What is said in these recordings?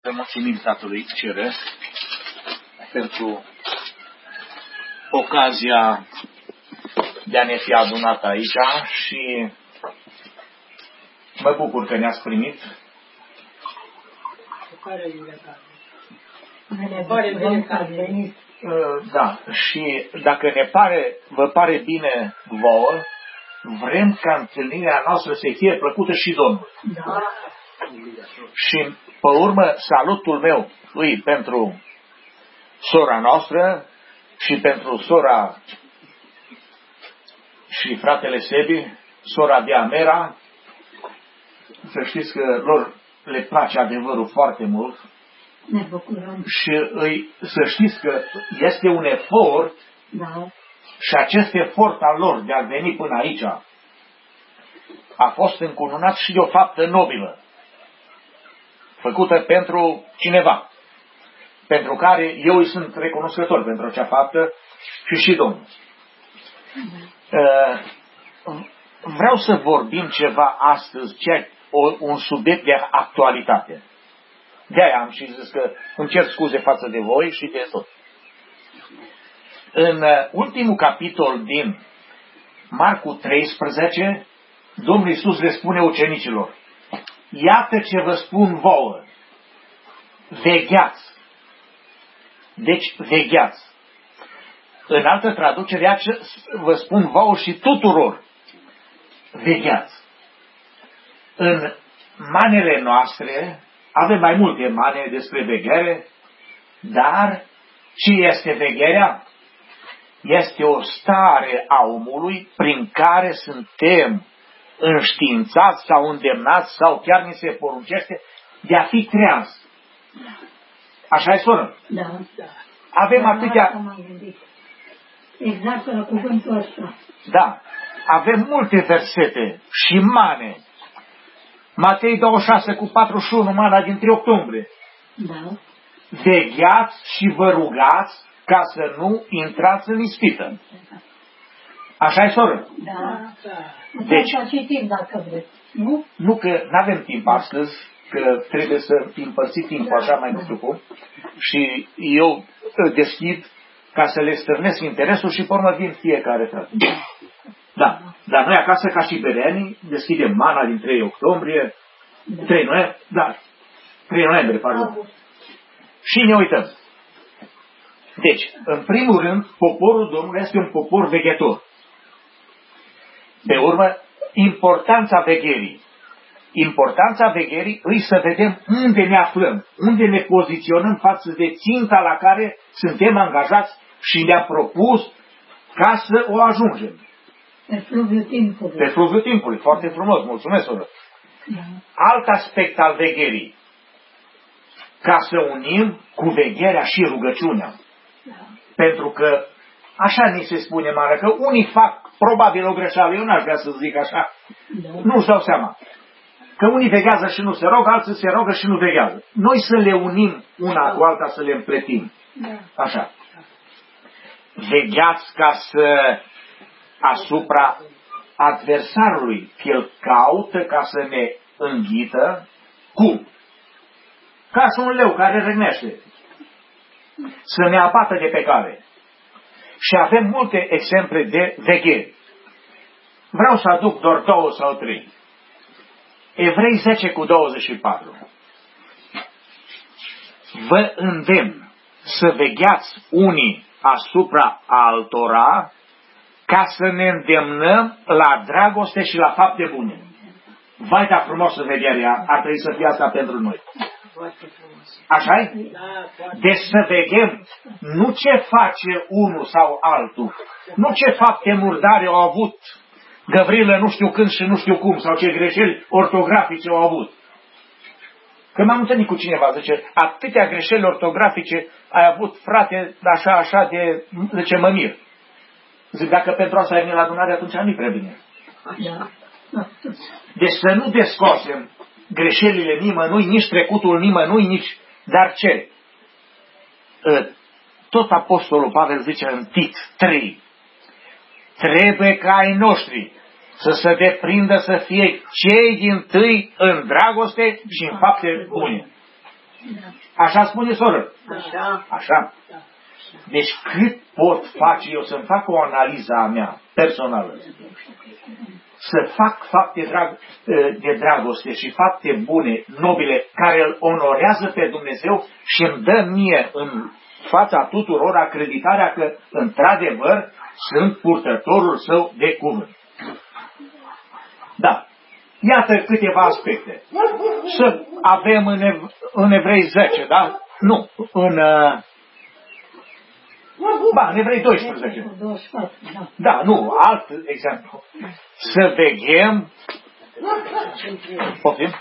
Să mulțumim Tatălui Ceresc pentru ocazia de a ne fi adunat aici și mă bucur că ne-ați primit. Ne pare bine că ați venit. Da, și dacă vă pare bine vouă, vrem ca întâlnirea noastră să fie plăcută și Domnului. Da. Și pe urmă salutul meu lui pentru sora noastră și pentru sora și fratele Sebi, sora Diamera. Să știți că lor le place adevărul foarte mult. Ne bucurăm. Și să știți că este un efort, Da. și acest efort al lor de a veni până aici a fost încununat și de o faptă nobilă, făcută pentru cineva, pentru care eu îi sunt recunoscător pentru acea faptă și Domnul. Vreau să vorbim ceva astăzi, un subiect de actualitate. De-aia am și zis că îmi cer scuze față de voi și de tot. În ultimul capitol din Marcu 13, Domnul Iisus le spune ucenicilor: iată ce vă spun vouă, vegheați. Deci vegheați. În altă traducere vă spun vouă și tuturor, vegheați. În manele noastre avem mai multe mane despre veghere, dar ce este vegherea? Este o stare a omului prin care suntem înștiințați sau îndemnați sau chiar ni se poruncește de a fi treaz. Așa e, soră? Da. Avem atâtea... Exact la cuvântul ăsta. Da. Avem multe versete și mane. Matei 26:41, mana din 3 octombrie. Da. Vegheați și vă rugați ca să nu intrați în ispită. Așa e, soră? Da. Deci, să citim dacă vreți, nu? Nu că nu avem timp astăzi, că trebuie să împărți timpul așa mai nu știu cum, și eu deschid ca să le stârnesc interesul și pe urmă vin fiecare frate. Da, dar noi acasă ca și bereanii deschidem mana din 3 octombrie, 3 noiembrie, da, 3 noiembrie, pardon. Și ne uităm. Deci, în primul rând, poporul Domnului este un popor veghetor. Pe urmă, importanța vegherii. Importanța vegherii îi să vedem unde ne aflăm, unde ne poziționăm față de ținta la care suntem angajați și ne-a propus ca să o ajungem. Pe fluviul timpului. Pe fluviul timpului. Foarte frumos. Mulțumesc, soră. Da. Alt aspect al vegherii. Ca să unim cu vegherea și rugăciunea. Da. Pentru că așa ni se spune, mare, că unii fac probabil o greșeală. Eu n-aș vrea să zic așa. Da. Nu-și dau seama. Că unii veghează și nu se rogă, alții se rogă și nu veghează. Noi să le unim una cu alta, să le împletim. Da. Așa. Vegheați ca să asupra adversarului, că el caută ca să ne înghită. Cum? Ca și un leu care răgnește. Să ne abată de pe cale. Și avem multe exemple de vegheri. Vreau să aduc doar 2 sau 3. Evrei 10:24. Vă îndemn să vegheați unii asupra altora ca să ne îndemnăm la dragoste și la fapte bune. Vai, da frumoasă vegherea, ar trebui să fie asta pentru noi. Așa-i? Deci să veghem nu ce face unul sau altul, nu ce fapte murdare au avut Gavrilă nu știu când și nu știu cum, sau ce greșeli ortografice au avut. Că m-am întâlnit cu cineva, zice, atâtea greșeli ortografice ai avut, frate, așa de, zice, mă mir. Zic, dacă pentru asta ai venit la adunare, atunci nu-i prea bine. Deci să nu descoasem greșelile nimănui, nici trecutul nimănui, nici, dar ce? Tot Apostolul Pavel zice în Tit 3, trebuie ca ai noștri să se deprindă să fie cei dintâi în dragoste și în fapte bune. Așa spune soră. Așa. Așa. Deci cât pot face eu să-mi fac o analiză a mea personală, să fac fapte de dragoste și fapte bune, nobile, care îl onorează pe Dumnezeu și îmi dă mie în fața tuturor acreditarea că, într-adevăr, sunt purtătorul său de cuvânt. Da. Iată câteva aspecte. Să avem în Evrei 10, da? Nu, în Evrei 12. Da, nu, alt exemplu. Să veghem. Poftim?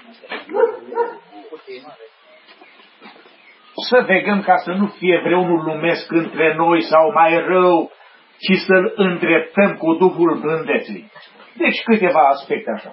Să veghem ca să nu fie vreunul lumesc între noi sau mai rău, ci să-l îndreptăm cu Duhul blândeții. Deci câteva aspecte așa.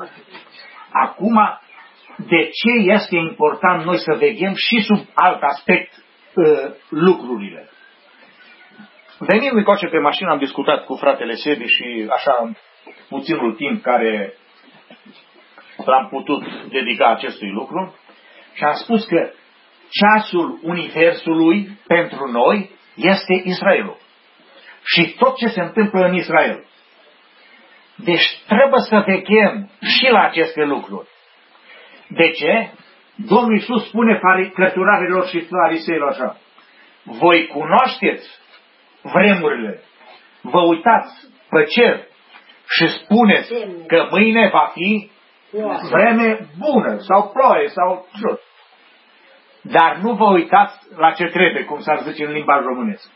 Acum, de ce este important noi să veghem și sub alt aspect lucrurile? Venind încoace pe mașină, am discutat cu fratele Sebi și așa în puținul timp care l-am putut dedica acestui lucru și am spus că ceasul universului pentru noi este Israelul și tot ce se întâmplă în Israel. Deci trebuie să veghem și la aceste lucruri. De ce? Domnul Iisus spune cărturarilor și fariseilor așa: voi cunoașteți vremurile, vă uitați pe cer și spuneți că mâine va fi vreme bună sau ploaie sau jos. Dar nu vă uitați la ce trebuie, cum s-ar zice în limba românească.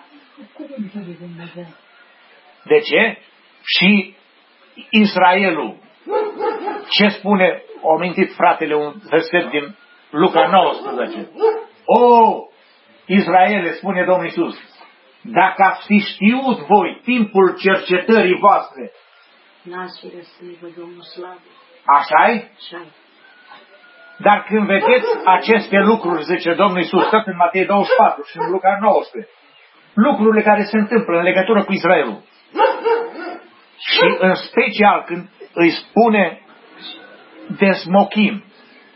De ce? Și Israelul, ce spune, a mintit fratele un verset din Luca 19. O, Israele, spune Domnul Iisus, dacă ați fi știut voi timpul cercetării voastre. Așa-i? Dar când vedeți aceste lucruri, zice Domnul Iisus, tot în Matei 24 și în Luca 19, lucrurile care se întâmplă în legătură cu Israelul, și în special când îi spune de smochin,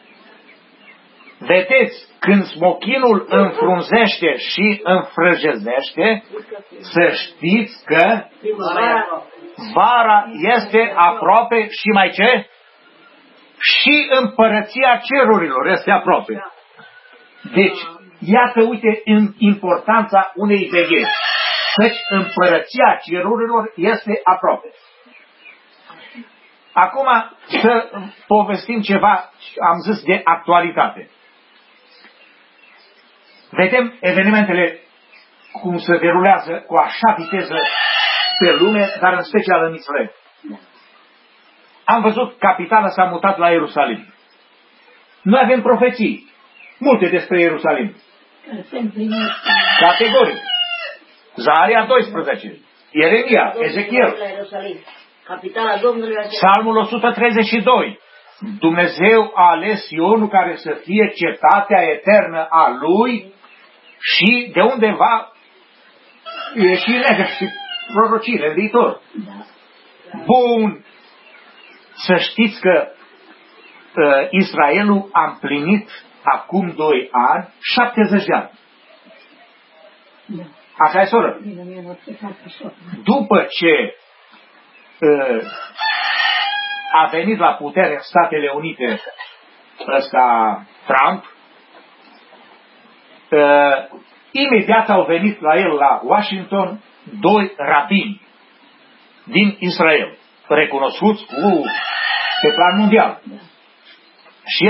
vedeți, când smochinul înfrunzește și înfrăgezește, să știți că vara este aproape și mai ce? Și împărăția cerurilor este aproape. Deci, iată, uite, în importanța unei vegheri. Căci împărăția cerurilor este aproape. Acum să povestim ceva, am zis, de actualitate. Vedem evenimentele cum se derulează cu așa viteză pe lume, dar în special în Israel. Am văzut capitala s-a mutat la Ierusalim. Noi avem profeții multe despre Ierusalim. Categoric. Zaharia 12, Ieremia, Ezechiel, Psalmul 132. Dumnezeu a ales Sionul care să fie cetatea eternă a Lui și de unde va ieși legea și prorociile în viitor. Bun. Să știți că Israelul a împlinit acum 2 ani 70 de ani. Așa e, soră? După ce a venit la putere în Statele Unite ăsta Trump, imediat au venit la el la Washington 2 rabini din Israel, recunoscuți pe plan mondial. Și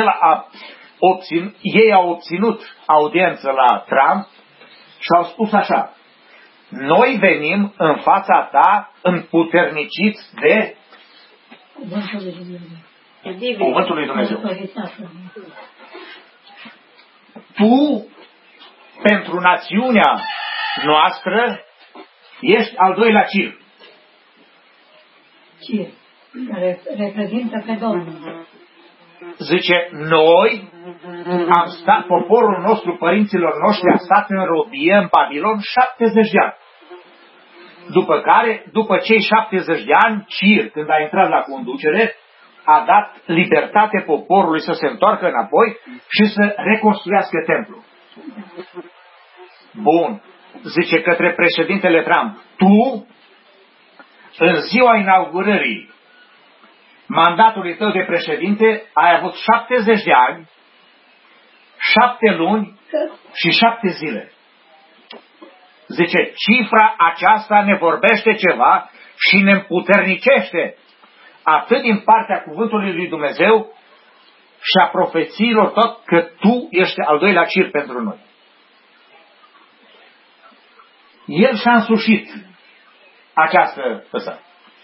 ei au obținut audiență la Trump și au spus așa: noi venim în fața ta împuterniciți de Cuvântul lui Dumnezeu. Tu, pentru națiunea noastră, ești al doilea Cir. Cir, care reprezintă pe Domnul. Zice, noi am stat, poporul nostru, părinților noștri, a stat în robie în Babilon 70 de ani. După care, după cei 70 de ani, Cir, când a intrat la conducere, a dat libertate poporului să se întoarcă înapoi și să reconstruiască templul. Bun. Zice către președintele Trump, tu, în ziua inaugurării mandatului tău de președinte, ai avut 70 de ani, 7 luni și 7 zile. Zice, cifra aceasta ne vorbește ceva și ne împuternicește atât din partea cuvântului lui Dumnezeu și a profețiilor tot, că tu ești al doilea cir pentru noi. El și-a însușit această păsă.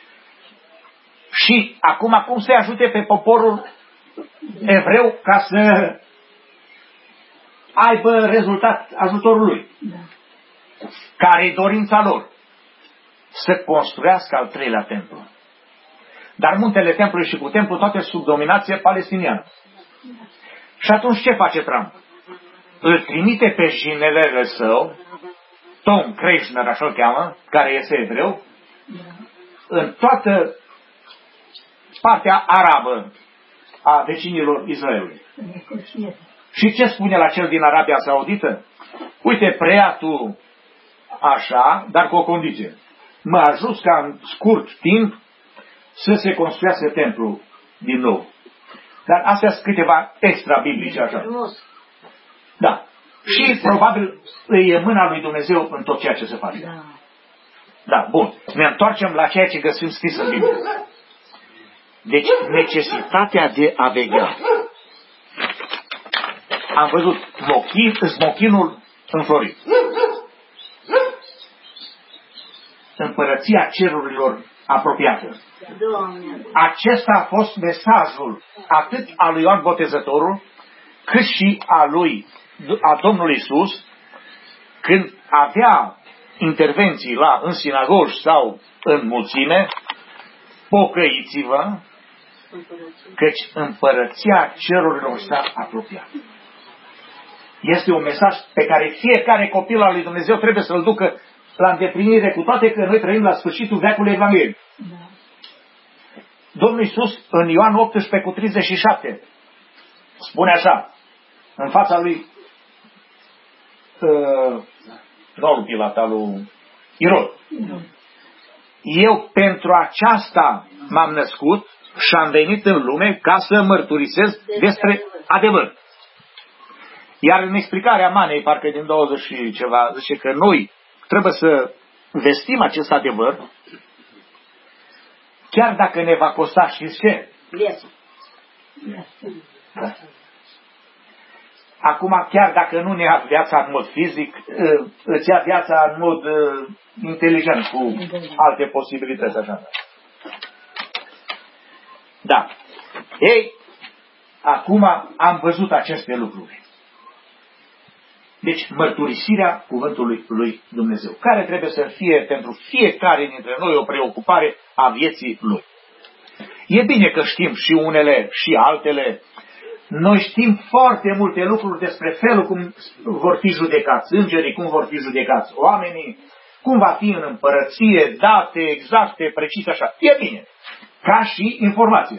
Și acum cum să-i ajute pe poporul evreu ca să aibă rezultat ajutorul lui? Care e dorința lor? Să construiască al 3-lea templu. Dar muntele templului și cu templu toate sub dominație palestiniană. Și atunci ce face Trump? Îl trimite pe generele său, Tom Kreshner, așa-l cheamă, care este evreu, în toată partea arabă a vecinilor Israelului. Și ce spune la cel din Arabia Saudită? Uite, preia tu așa, dar cu o condiție. Mă ajut ca în scurt timp să se construiască templul din nou. Dar astea sunt câteva extra biblice așa. Da. Și probabil e mâna lui Dumnezeu în tot ceea ce se face. Da, bun. Ne întoarcem la ceea ce găsim scris în Biblie. Deci, necesitatea de a veghea. Am văzut smochinul înflorit. Împărăția cerurilor apropiată. Acesta a fost mesajul atât al lui Ioan Botezătorul, cât și a Domnului Iisus, când avea intervenții în sinagogi sau în mulțime, pocăiți-vă, căci împărăția cerurilor s-a apropiat. Este un mesaj pe care fiecare copil al lui Dumnezeu trebuie să-l ducă la îndeplinire, cu toate că noi trăim la sfârșitul veacului Evangheliei. Domnul Iisus, în Ioan 18:37, spune așa, în fața lui nu lui Pilat, al lui Irod. Eu pentru aceasta m-am născut și am venit în lume ca să mărturisesc despre adevăr. Iar în explicarea Manei, parcă din 20 și ceva, zice că noi trebuie să vestim acest adevăr, chiar dacă ne va costa, știți ce? Da. Acum, chiar dacă nu ne ia viața în mod fizic, îți ia viața în mod inteligent, cu alte posibilități, așa. Da. Ei, acum am văzut aceste lucruri. Deci, mărturisirea cuvântului lui Dumnezeu, care trebuie să fie pentru fiecare dintre noi o preocupare a vieții lui. E bine că știm și unele și altele. Noi știm foarte multe lucruri despre felul cum vor fi judecați îngerii, cum vor fi judecați oamenii, cum va fi în împărăție, date exacte, precise, așa. E bine, ca și informație.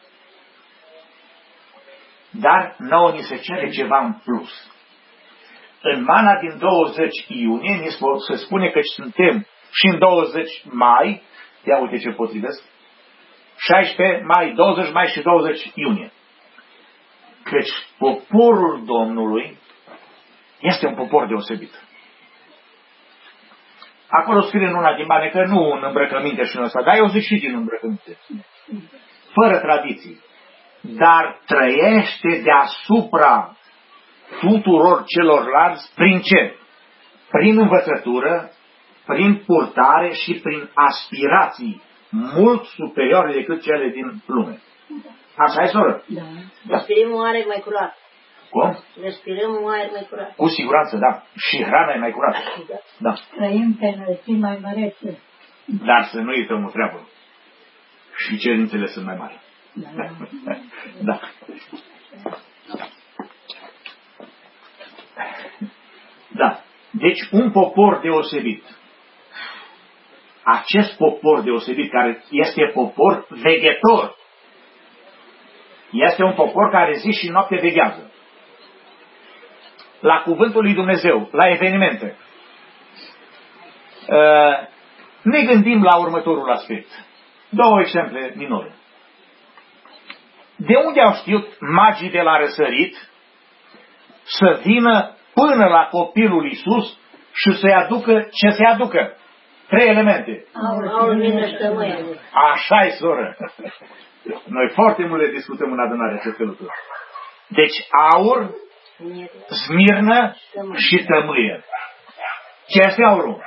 Dar nouă ni se cere ceva în plus. În mana din 20 iunie ni se spune că suntem și în 20 mai, ia uite ce potrivesc, 16 mai, 20 mai și 20 iunie. Căci poporul Domnului este un popor deosebit. Acolo scrie în una din bane că nu în îmbrăcăminte și în ăsta, dar eu zic și din îmbrăcăminte. Fără tradiții. Dar trăiește deasupra tuturor celorlalți prin ce? Prin învățătură, prin purtare și prin aspirații mult superioare decât cele din lume. Așa e, soră? Da. Respirăm un aer mai curat. Cum? Respirăm un aer mai curat. Cu siguranță, da. Și hrana e mai curată. Da. Trăim pe înălțimi mai mărețe. Dar să nu uităm o treabă. Și cerințele sunt mai mari. Da. Da. Deci un popor deosebit. Acest popor deosebit, care este popor veghetor, Este un popor care zi și noapte veghează. La cuvântul lui Dumnezeu, la evenimente. Ne gândim la următorul aspect. Două exemple minore. De unde au știut magii de la răsărit să vină până la copilul Iisus și să-i aducă ce să-i aducă? 3 elemente. Aur, mină și tămâie. Așa-i, soră. Noi foarte mult le discutăm în adunare aceste lucruri. Deci aur, smirnă și tămâie. Ce este aurul?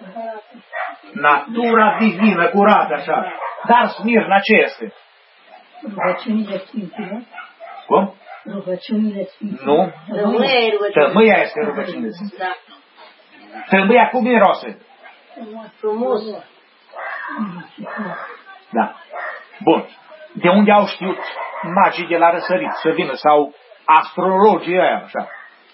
Natura divină, curată, așa. Dar smirna ce este? Rugăciunile Sfinților. Cum? Rugăciunile Sfinților. Nu. Tămâia este rugăciunile Sfinților. Da. Tămâia cum miroase? Frumos. Da. Bun. De unde au știut magii de la răsărit să vină? Sau astrologii ăia, așa?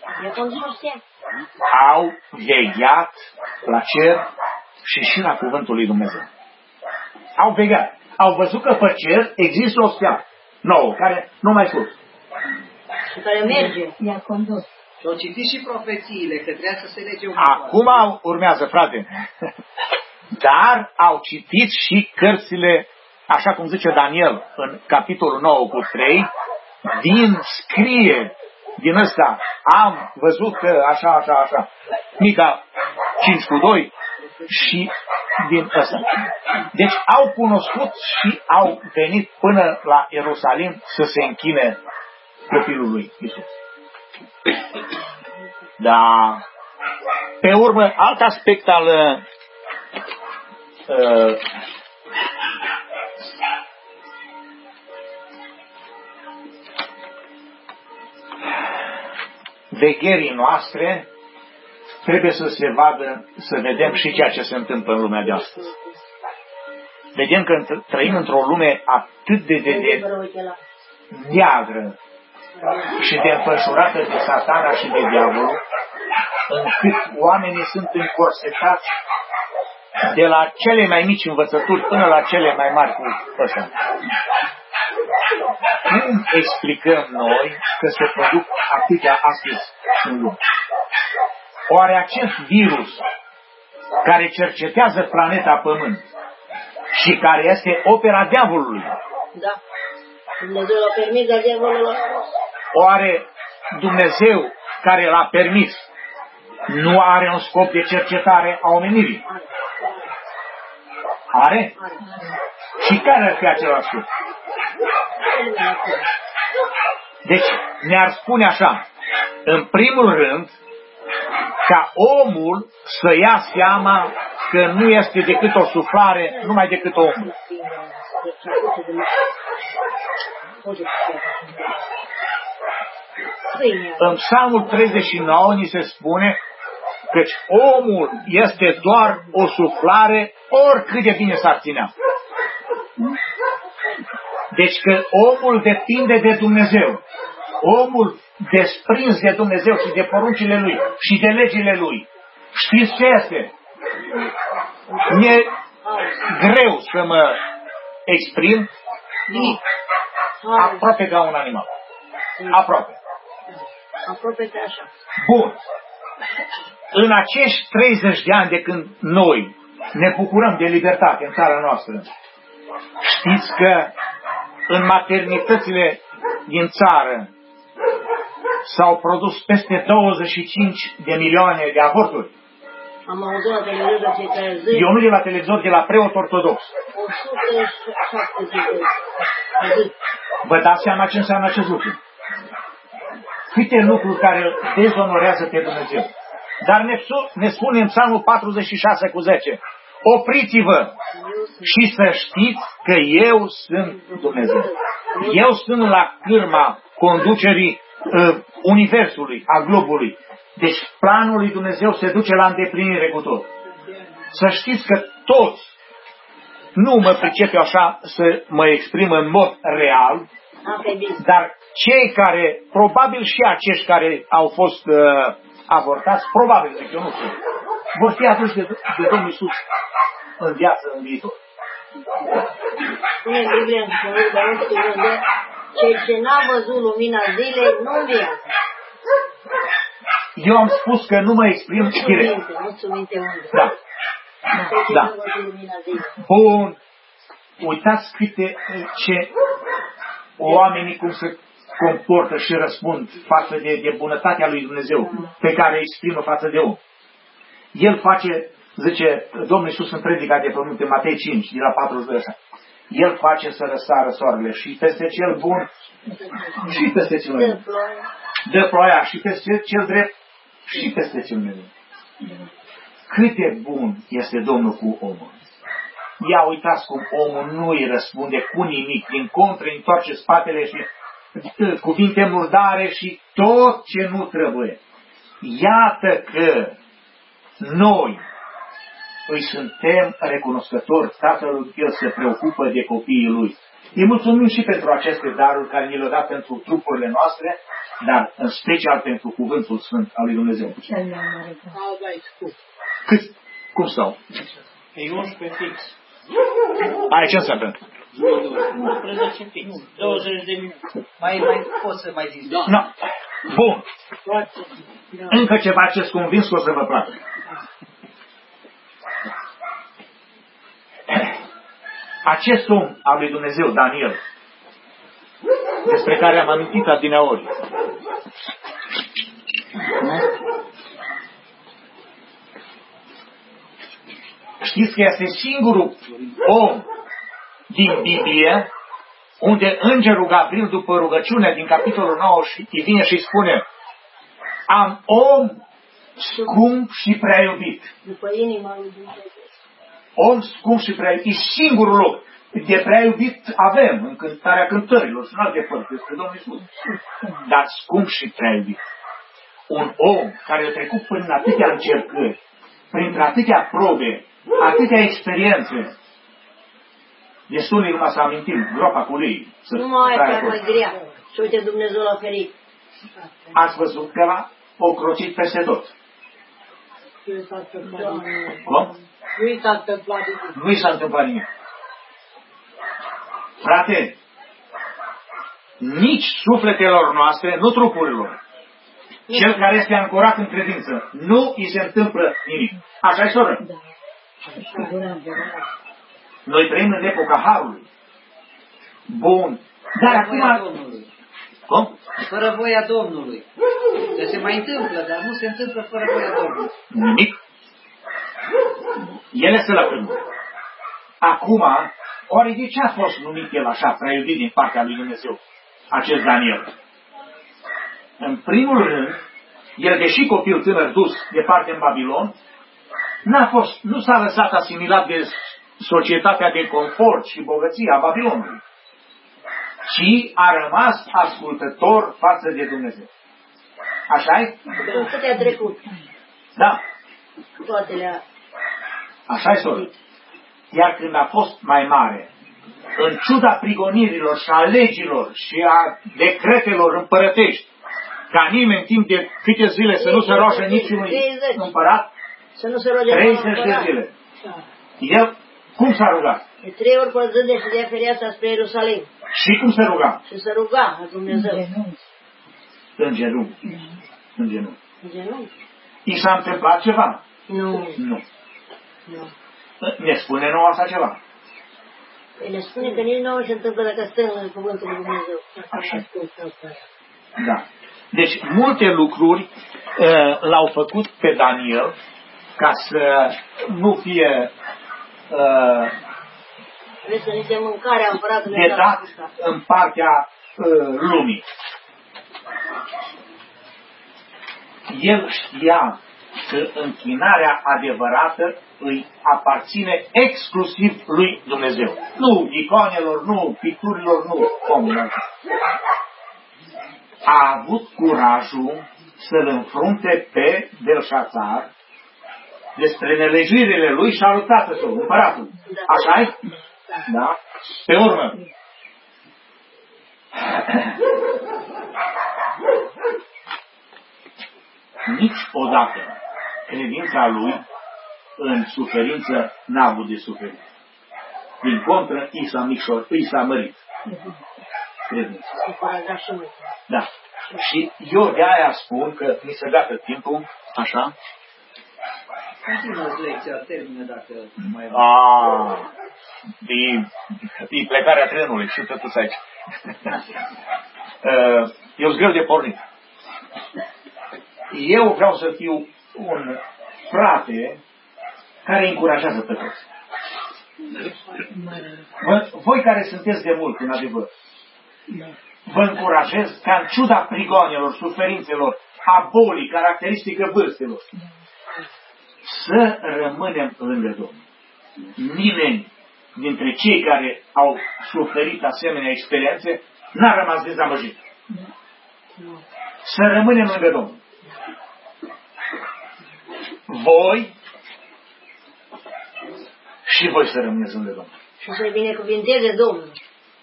Au vegheat la cer și la cuvântul lui Dumnezeu. Au vegheat. Au văzut că pe cer există o stea nouă, care nu mai spus. Și care merge. I-a condus. Și au citit și profețiile, că trebuia să se lege un Acum urmează, frate. Dar au citit și cărțile, așa cum zice Daniel, în capitolul 9:3, din scrie, din ăsta, am văzut că așa. Mica 5:2 și din ăsta. Deci au cunoscut și au venit până la Ierusalim să se închine copilului Iisus. Da. Pe urmă, alt aspect al vegherii noastre, trebuie să se vadă, să vedem și ceea ce se întâmplă în lumea de astăzi. Vedem că trăim într-o lume atât de neagră și de înfășurată de Satana și de diavolul, încât oamenii sunt încorsetați de la cele mai mici învățături până la cele mai mari cu ăsta. Cum explicăm noi că se produc atâtea astăzi în lume? Oare acest virus care cercetează planeta Pământ și care este opera diavolului? Da. Dumnezeu l-a permis, dar diavolul l-a permis. Oare Dumnezeu care l-a permis nu are un scop de cercetare a omenirii? Are? Și care ar fi același scop? Deci ne-ar spune așa, în primul rând, ca omul să ia seama că nu este decât o suflare, numai decât o umbră. În Psalmul 39 ni se spune că omul este doar o suflare, oricât de bine s-ar ținea. Deci că omul depinde de Dumnezeu. Omul desprins de Dumnezeu și de poruncile Lui și de legile Lui. Știți ce este? Mi-e greu să mă exprim. Aproape ca un animal. Aproape. Aproape de așa. Bun. În acești 30 de ani de când noi ne bucurăm de libertate în țara noastră, știți că în maternitățile din țară s-au produs peste 25 de milioane de aborturi. Am auzit la televizor fiecare zi. Eu nu de la televizor, de la preot ortodox. 170 de zi. Vă dați seama ce înseamnă acest lucru? Câte lucruri care dezonorează pe Dumnezeu. Dar ne spune în Psalmul 46:10, opriți-vă și să știți că eu sunt Dumnezeu. Eu sunt la cârma conducerii universului, a globului. Deci planul lui Dumnezeu se duce la îndeplinire cu tot. Să știți că toți, nu mă pricep eu așa să mă exprim în mod real, dar cei care, probabil și acești care au fost avortați, probabil, zic eu, nu știu, vor fi aduși de Domnul Iisus în viață, în viitor. Cel ce n-a văzut lumina zilei nu înviază. Eu am spus că nu mă exprim direct. Nu-ți minte unde. Da. Cel ce Da. n-a văzut lumina zilei. Bun. Uitați câte ce oamenii cum se comportă și răspund față de bunătatea lui Dumnezeu pe care o exprimă față de om. El face, zice Domnul Iisus în predica de pământ în Matei 5, de la 42 așa. El face să răsară soarele și peste cel bun și peste cel rău. Dă ploaia și peste cel drept și peste cel rău. Cât de bun este Domnul cu omul. Ia uitați cum omul nu îi răspunde cu nimic, din contră îi întoarce spatele și cuvinte murdare și tot ce nu trebuie. Iată că noi îi suntem recunoscători Tatălui, El se preocupă de copiii Lui. Îi mulțumim și pentru aceste daruri care ni le-au dat pentru trupurile noastre, dar în special pentru Cuvântul Sfânt al lui Dumnezeu. Cât? Cum stau? E 11 fix. Aia ce înseamnă? 11 fix. 20 de minute. Mai poți să mai zici. No. Bun. Încă ceva ce-s convins că o să vă placă. Acest om al lui Dumnezeu, Daniel, despre care am amintit adineaori, știți că este singurul om din Biblie unde îngerul Gabriel, după rugăciunea din capitolul 9, îi vine și spune: am om scump și prea iubit. După inima lui Dumnezeu. Om scump și prea iubit. E singurul loc. De prea iubit avem în Cântarea Cântărilor și în alte părți despre Domnul Iisus. Dar scump și prea iubit. Un om care a trecut prin atâtea încercări, prin atâtea probe, atâtea experiențe. Destul numai să amintim groapa cu lui. Nu mai e mai grea. Și uite, Dumnezeu l-a ferit. Ați văzut că l-a ocrotit peste tot. Cum? Nu i s-a întâmplat nimic. Frate, nici sufletelor noastre, nu trupurilor. Cel care este ancorat în credință, nu îi se întâmplă nimic. Așa-i, soră? Noi trăim în epoca Harului. Bun. Dar acum... Cum? Fără voia Domnului. Că se mai întâmplă, dar nu se întâmplă fără voia Domnului. Nimic. El este la primul. Acum, ori de ce a fost numit el așa, prea iubit din partea lui Dumnezeu, acest Daniel? În primul rând, el, deși copil tânăr dus departe în Babilon, nu s-a lăsat asimilat de societatea de confort și bogăție a Babilonului, ci a rămas ascultător față de Dumnezeu. Așa-i? Câte a trecut? Da. Toate le-a... Așa-i, soră. Iar când a fost mai mare, în ciuda prigonirilor și a legilor și a decretelor împărătești, ca nimeni în timp de câte zile să nu se roage niciunui împărat, să nu se roage 30 de zile. El cum s-a rugat? De 3 ori pe zi de ședea fereastra spre Ierusalim. Și cum se ruga? Și se ruga la Dumnezeu. În genunchi. În genunchi. În genunchi. I s-a întâmplat ceva? Nu. Nu. Ne spune nouă asta ceva? Ne spune că nici nouă se întâmplă dacă stăm în cuvântul lui Dumnezeu. Așa. Da. Deci multe lucruri l-au făcut pe Daniel ca să nu fie Vreți să ne dea mâncarea împăratului de dat în partea lumii. El știa că închinarea adevărată îi aparține exclusiv lui Dumnezeu. Nu icoanelor, nu picturilor, nu omului. A avut curajul să-l înfrunte pe Belșațar despre nelegiuirile lui și a lui tatăl său, împăratul. Așa-i? Da? Pe urmă. Niciodată credința lui în suferință n-a avut de suferit. Din contră, i s-a mărit. credință. Încuraja și mult. Da. Și eu de aia spun că mi se gata timpul, așa. Continuă lecția, termină dacă mai e. E plecarea trenului și tot aici. Eu sunt greu de pornit. Eu vreau să fiu un frate care încurajează pe toți. Voi care sunteți de mult în adevăr, vă încurajez ca în ciuda prigoanelor, suferințelor, a bolii, caracteristică vârstelor, să rămânem lângă Domnul. Nimeni dintre cei care au suferit asemenea experiențe n-a rămas dezamăgit. Să rămânem lângă Domnul. Voi și voi să rămâneți lângă Domnul. Și să-i binecuvinteze Domnul.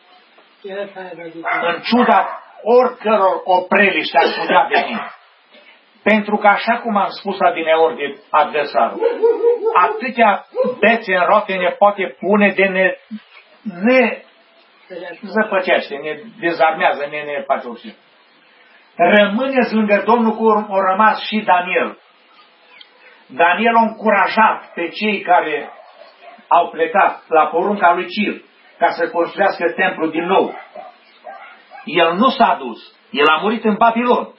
În ciuda oricăror opreliști ar putea veni. Pentru că așa cum am spus adineori de adversarul, atâtea bețe în roate ne poate pune de ne zăpăcește, ne dezarmează, ne face orice. Rămâneți lângă Domnul cum a rămas și Daniel. Daniel a încurajat pe cei care au plecat la porunca lui Cir ca să construiască templul din nou. El nu s-a dus, el a murit în Babilon.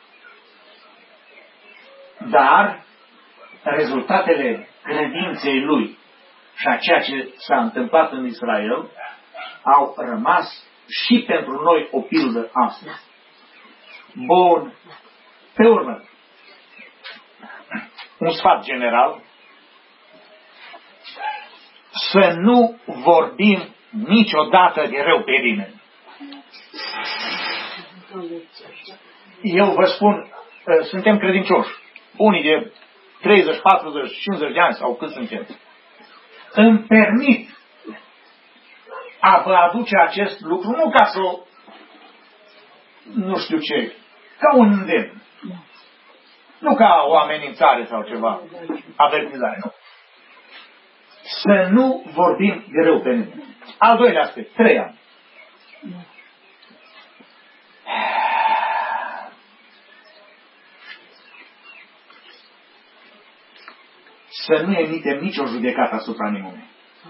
Dar rezultatele credinței lui și a ceea ce s-a întâmplat în Israel au rămas și pentru noi o pildă astăzi. Bun. Pe urmă, un sfat general: să nu vorbim niciodată de rău pe nimeni. Eu vă spun, suntem credincioși. Unii de 30, 40, 50 de ani sau cât suntem. Îmi permit a vă aduce acest lucru, nu ca să nu știu ce, ca un îndemn. Nu ca o amenințare sau ceva, avertizare, nu. Să nu vorbim de rău pe nimeni. Al doilea aspect, 3 ani. Să nu emitem nicio judecată asupra nimănui.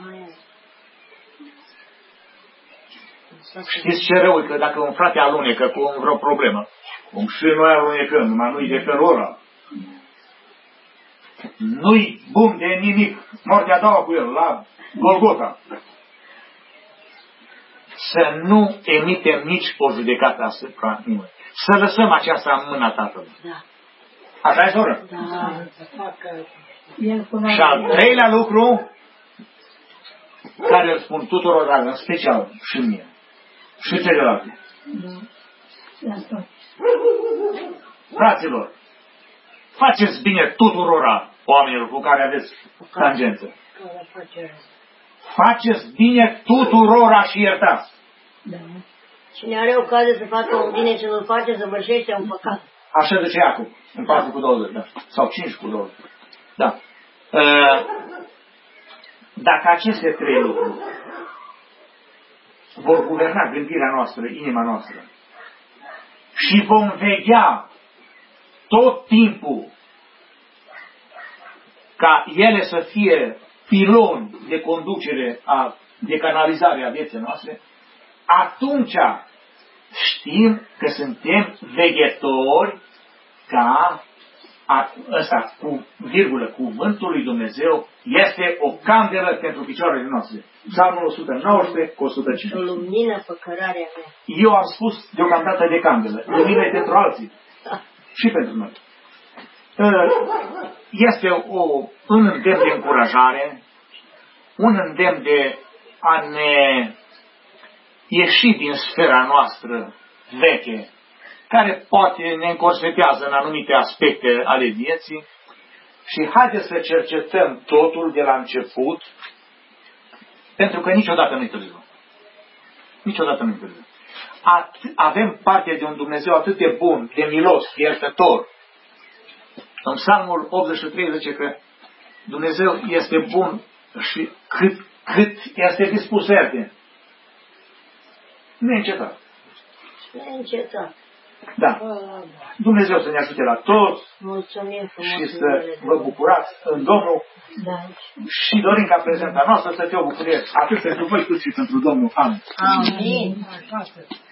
Știți ce rău e că dacă un frate alunecă cu vreo problemă, cum și noi alunecăm, numai nu-i de felul ăla, nu-i bun de nimic, moartea a doua cu el, la Golgota. Să nu emitem nici o judecată asupra nimănui. Să lăsăm aceasta în mâna Tatălui. Da. Așa e, soră? Da. Și al treilea lucru, care îl spun tuturor, în special și mie, și celelalte. Fraților, faceți bine tuturora oamenilor cu care aveți tangență. Faceți bine tuturora și iertați. Cine are ocazie să facă un bine ce nu face, să vârșește un păcat. Așa zice Iacob, în 4:20, da. Sau 5:20. Da. Dacă aceste 3 lucruri vor guverna gândirea noastră, inima noastră, și vom veghea tot timpul ca ele să fie piloni de conducere, de canalizare a vieții noastre, atunci știm că suntem veghetori ca ăsta, cu virgulă, cuvântul lui Dumnezeu este o candelă pentru picioarele noastre. Psalmul 119 cu 105. O lumină pe cărarea mea. Eu am spus deocamdată de candelă. Lumină e pentru alții. Și pentru noi. Este un îndemn de încurajare, un îndemn de a ne ieși din sfera noastră veche, care poate ne încorsetează în anumite aspecte ale vieții, și haideți să cercetăm totul de la început, pentru că niciodată nu-i târziu. Niciodată nu-i târziu. Avem parte de un Dumnezeu atât de bun, de milos, de iertător. În Psalmul 83 zice că Dumnezeu este bun și cât este dispus să ierte. Neîncetat. Neîncetat. Da. Dumnezeu să ne ajute la toți Mulțumim frumos. și să vă bucurați în Domnul Da. și dorim ca prezența noastră să fie o bucurie atât pentru voi cât și pentru Domnul. Amin. Amin.